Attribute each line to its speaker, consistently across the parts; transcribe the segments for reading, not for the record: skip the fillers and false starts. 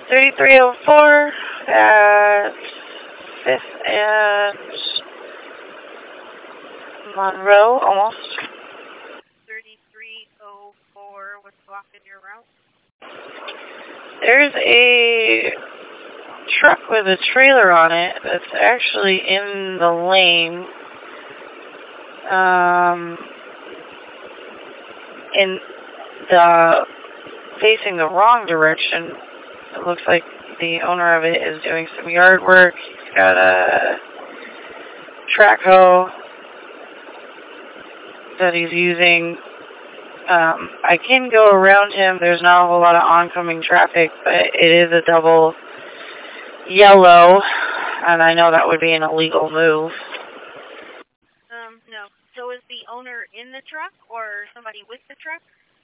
Speaker 1: 3304 at 5th and Monroe, almost.
Speaker 2: 3304, what's blocking your route?
Speaker 1: There's a truck with a trailer on it that's actually in the lane. Facing the wrong direction. It looks like the owner of it is doing some yard work. He's got a track hoe that he's using. I can go around him. There's not a whole lot of oncoming traffic, but it is a double yellow, and I know that would be an illegal move.
Speaker 2: No. So is the owner in the truck or somebody with the truck?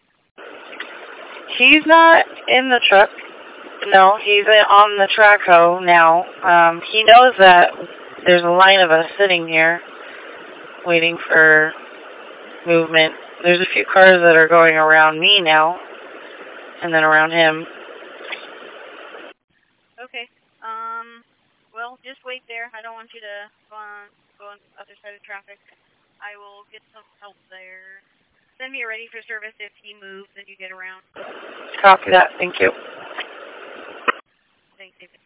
Speaker 1: He's not in the truck. No, he's on the track hoe now. He knows that there's a line of us sitting here waiting for movement. There's a few cars that are going around me now and then around him.
Speaker 2: Okay. Well, just wait there. I don't want you to go on the other side of traffic. I will get some help there. Send me a ready for service if he moves and you get around.
Speaker 1: Copy that. Thank you.
Speaker 2: Thanks, David.